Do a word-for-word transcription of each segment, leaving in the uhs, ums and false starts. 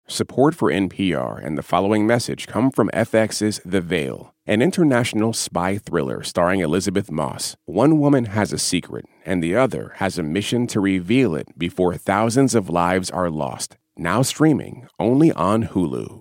Support for N P R and the following message come from F X's The Veil, an international spy thriller starring Elizabeth Moss. One woman has a secret, and the other has a mission to reveal it before thousands of lives are lost. Now streaming only on Hulu.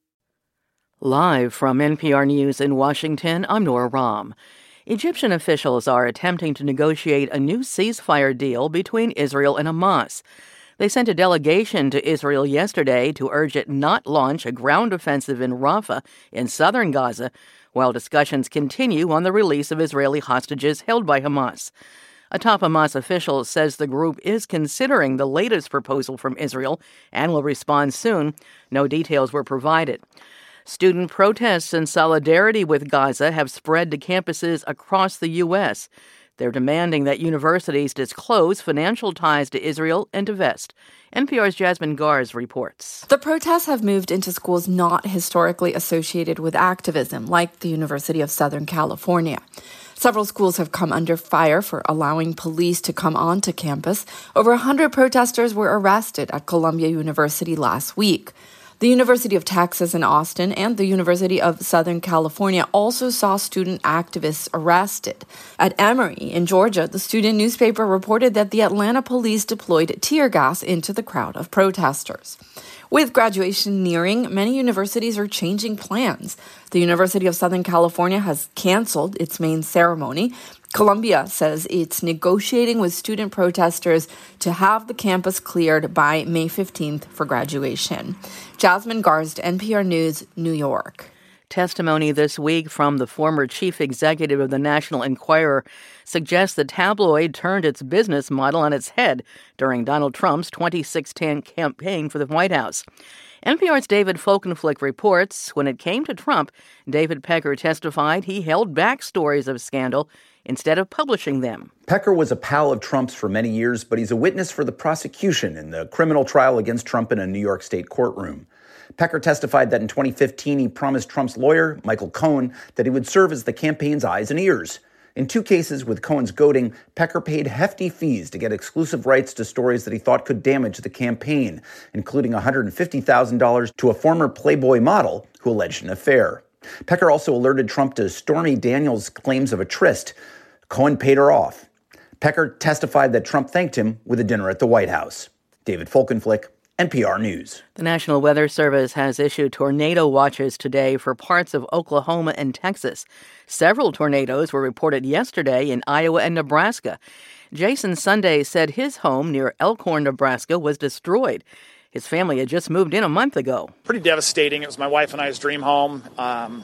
Live from N P R News in Washington, I'm Nora Rahm. Egyptian officials are attempting to negotiate a new ceasefire deal between Israel and Hamas. They sent a delegation to Israel yesterday to urge it not launch a ground offensive in Rafah in southern Gaza, while discussions continue on the release of Israeli hostages held by Hamas. A top Hamas official says the group is considering the latest proposal from Israel and will respond soon. No details were provided. Student protests in solidarity with Gaza have spread to campuses across the U S They're demanding that universities disclose financial ties to Israel and divest. N P R's Jasmine Gars reports. The protests have moved into schools not historically associated with activism, like the University of Southern California. Several schools have come under fire for allowing police to come onto campus. Over one hundred protesters were arrested at Columbia University last week. The University of Texas in Austin and the University of Southern California also saw student activists arrested. At Emory in Georgia, the student newspaper reported that the Atlanta police deployed tear gas into the crowd of protesters. With graduation nearing, many universities are changing plans. The University of Southern California has canceled its main ceremony. Columbia says it's negotiating with student protesters to have the campus cleared by May fifteenth for graduation. Jasmine Garst, N P R News, New York. Testimony this week from the former chief executive of the National Enquirer suggests the tabloid turned its business model on its head during Donald Trump's twenty sixteen campaign for the White House. N P R's David Folkenflik reports when it came to Trump, David Pecker testified he held back stories of scandal instead of publishing them. Pecker was a pal of Trump's for many years, but he's a witness for the prosecution in the criminal trial against Trump in a New York State courtroom. Pecker testified that in twenty fifteen, he promised Trump's lawyer, Michael Cohen, that he would serve as the campaign's eyes and ears. In two cases with Cohen's goading, Pecker paid hefty fees to get exclusive rights to stories that he thought could damage the campaign, including one hundred fifty thousand dollars to a former Playboy model who alleged an affair. Pecker also alerted Trump to Stormy Daniels' claims of a tryst. Cohen paid her off. Pecker testified that Trump thanked him with a dinner at the White House. David Folkenflik, N P R News. The National Weather Service has issued tornado watches today for parts of Oklahoma and Texas. Several tornadoes were reported yesterday in Iowa and Nebraska. Jason Sunday said his home near Elkhorn, Nebraska was destroyed. His family had just moved in a month ago. Pretty devastating. It was my wife and I's dream home. Um,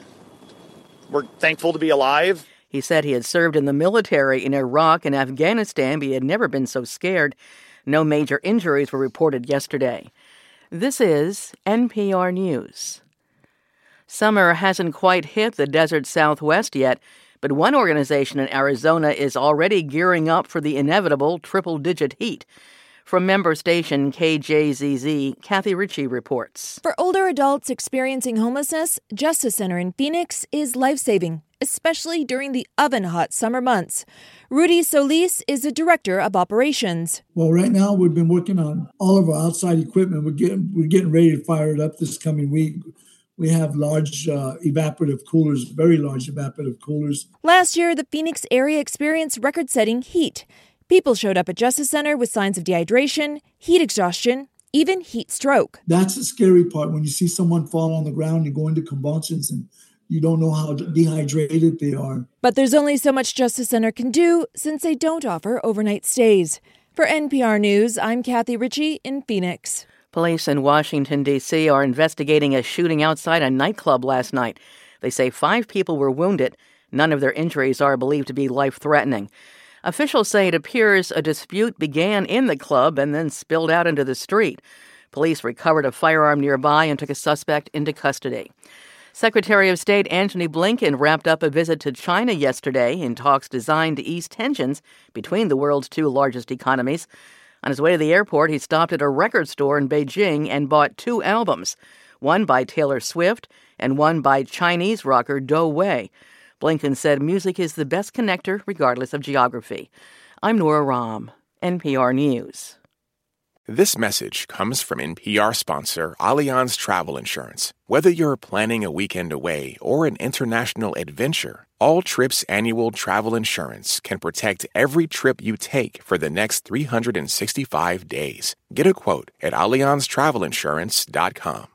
we're thankful to be alive. He said he had served in the military in Iraq and Afghanistan, but he had never been so scared. No major injuries were reported yesterday. This is N P R News. Summer hasn't quite hit the desert Southwest yet, but one organization in Arizona is already gearing up for the inevitable triple-digit heat. From member station K J Z Z, Kathy Ritchie reports. For older adults experiencing homelessness, Justice Center in Phoenix is life-saving, especially during the oven-hot summer months. Rudy Solis is the director of operations. Well, right now we've been working on all of our outside equipment. We're getting we're getting ready to fire it up this coming week. We have large uh, evaporative coolers, very large evaporative coolers. Last year, the Phoenix area experienced record-setting heat. People showed up at Justice Center with signs of dehydration, heat exhaustion, even heat stroke. That's the scary part, when you see someone fall on the ground and go into convulsions and you don't know how dehydrated they are. But there's only so much Justice Center can do since they don't offer overnight stays. For N P R News, I'm Kathy Ritchie in Phoenix. Police in Washington, D C are investigating a shooting outside a nightclub last night. They say five people were wounded. None of their injuries are believed to be life-threatening. Officials say it appears a dispute began in the club and then spilled out into the street. Police recovered a firearm nearby and took a suspect into custody. Secretary of State Antony Blinken wrapped up a visit to China yesterday in talks designed to ease tensions between the world's two largest economies. On his way to the airport, he stopped at a record store in Beijing and bought two albums, one by Taylor Swift and one by Chinese rocker Do Wei. Blinken said music is the best connector regardless of geography. I'm Nora Rahm, N P R News. This message comes from N P R sponsor Allianz Travel Insurance. Whether you're planning a weekend away or an international adventure, All Trips annual travel insurance can protect every trip you take for the next three hundred sixty-five days. Get a quote at allianz travel insurance dot com.